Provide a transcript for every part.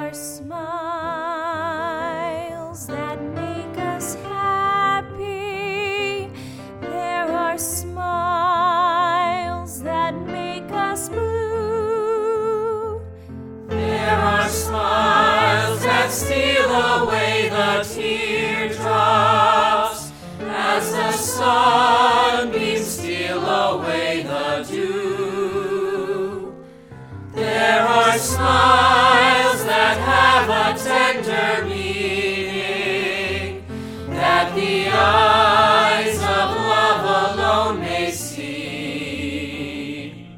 are smiles that make us happy. There are smiles that make us blue. There are smiles that steal away the teardrops as the sunbeams steal away the dew. There are smiles that have a tender meaning that the eyes of love alone may see.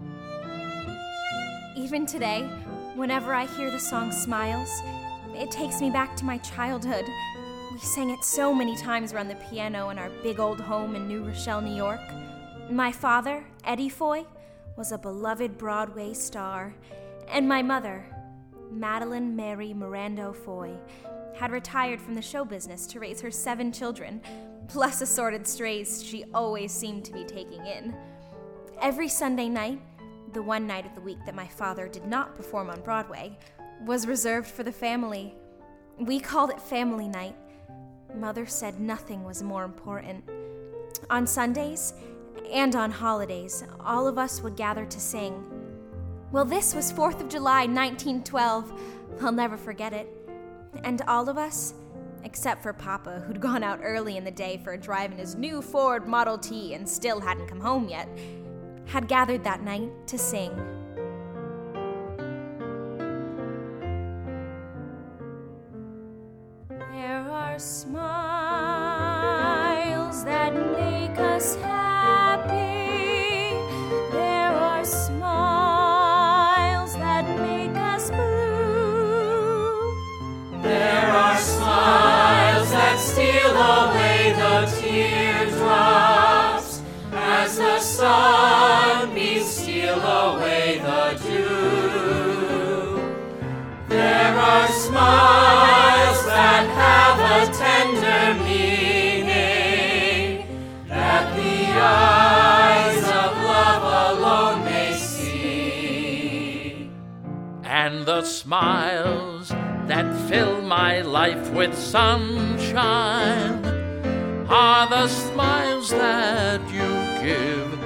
Even today, whenever I hear the song Smiles, it takes me back to my childhood. We sang it so many times around the piano in our big old home in New Rochelle, New York. My father, Eddie Foy, was a beloved Broadway star, and my mother, Madeline Mary Mirando Foy, had retired from the show business to raise her 7 children, plus assorted strays she always seemed to be taking in. Every Sunday night, the one night of the week that my father did not perform on Broadway, was reserved for the family. We called it family night. Mother said nothing was more important. On Sundays and on holidays, all of us would gather to sing. Well, this was 4th of July, 1912. I'll never forget it. And all of us, except for Papa, who'd gone out early in the day for a drive in his new Ford Model T and still hadn't come home yet, had gathered that night to sing. There are smiles that make us happy. There are smiles that make us blue. There are smiles that steal away the teardrops as the sunbeams steal away the dew. There are smiles that have a tender meaning that the eyes of love alone may see. And the smiles that fill my life with sunshine are the smiles that you give